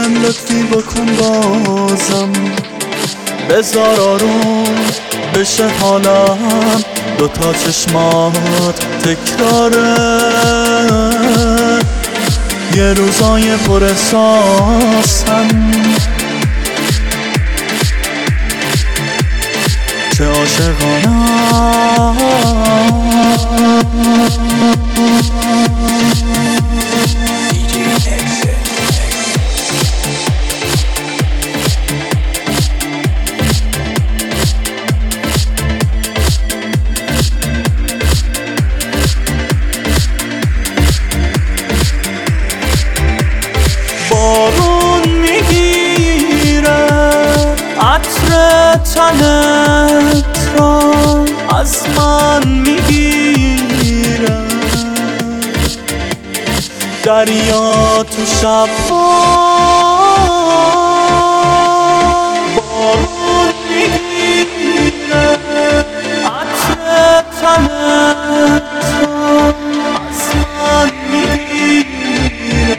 لطفی بکن بازم، بذار آروم بشه حالم، دوتا چشمات تکراره، یه روزای پر احساسم، چه عاشقانم. بارون میگیره عطر تنت را از من میگیره، دریا تو شب بارون میگیره عطر تنت را از من میگیره،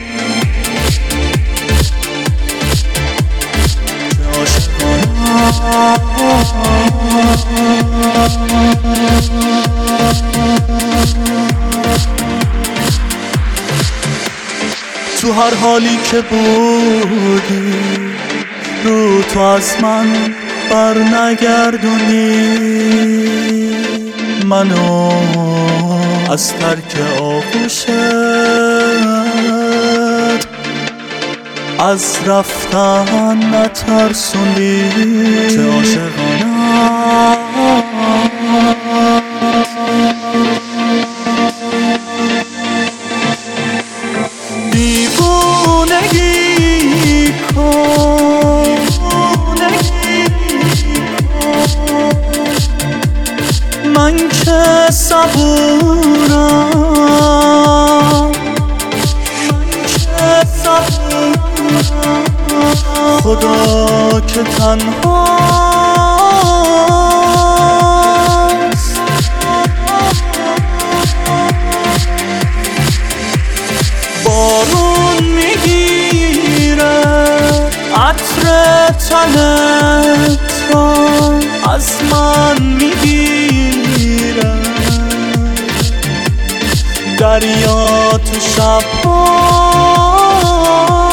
تو هر حالی که بودی رو تو از من بر نگردونی، منو از ترک آغوشت از رفتن نترسوندی، چه عاشقانم. دیوونگی کن من که صبورم، خدا که تنهاست، بارون میگیره عطر تنت را از من میگیره، دریا تو شب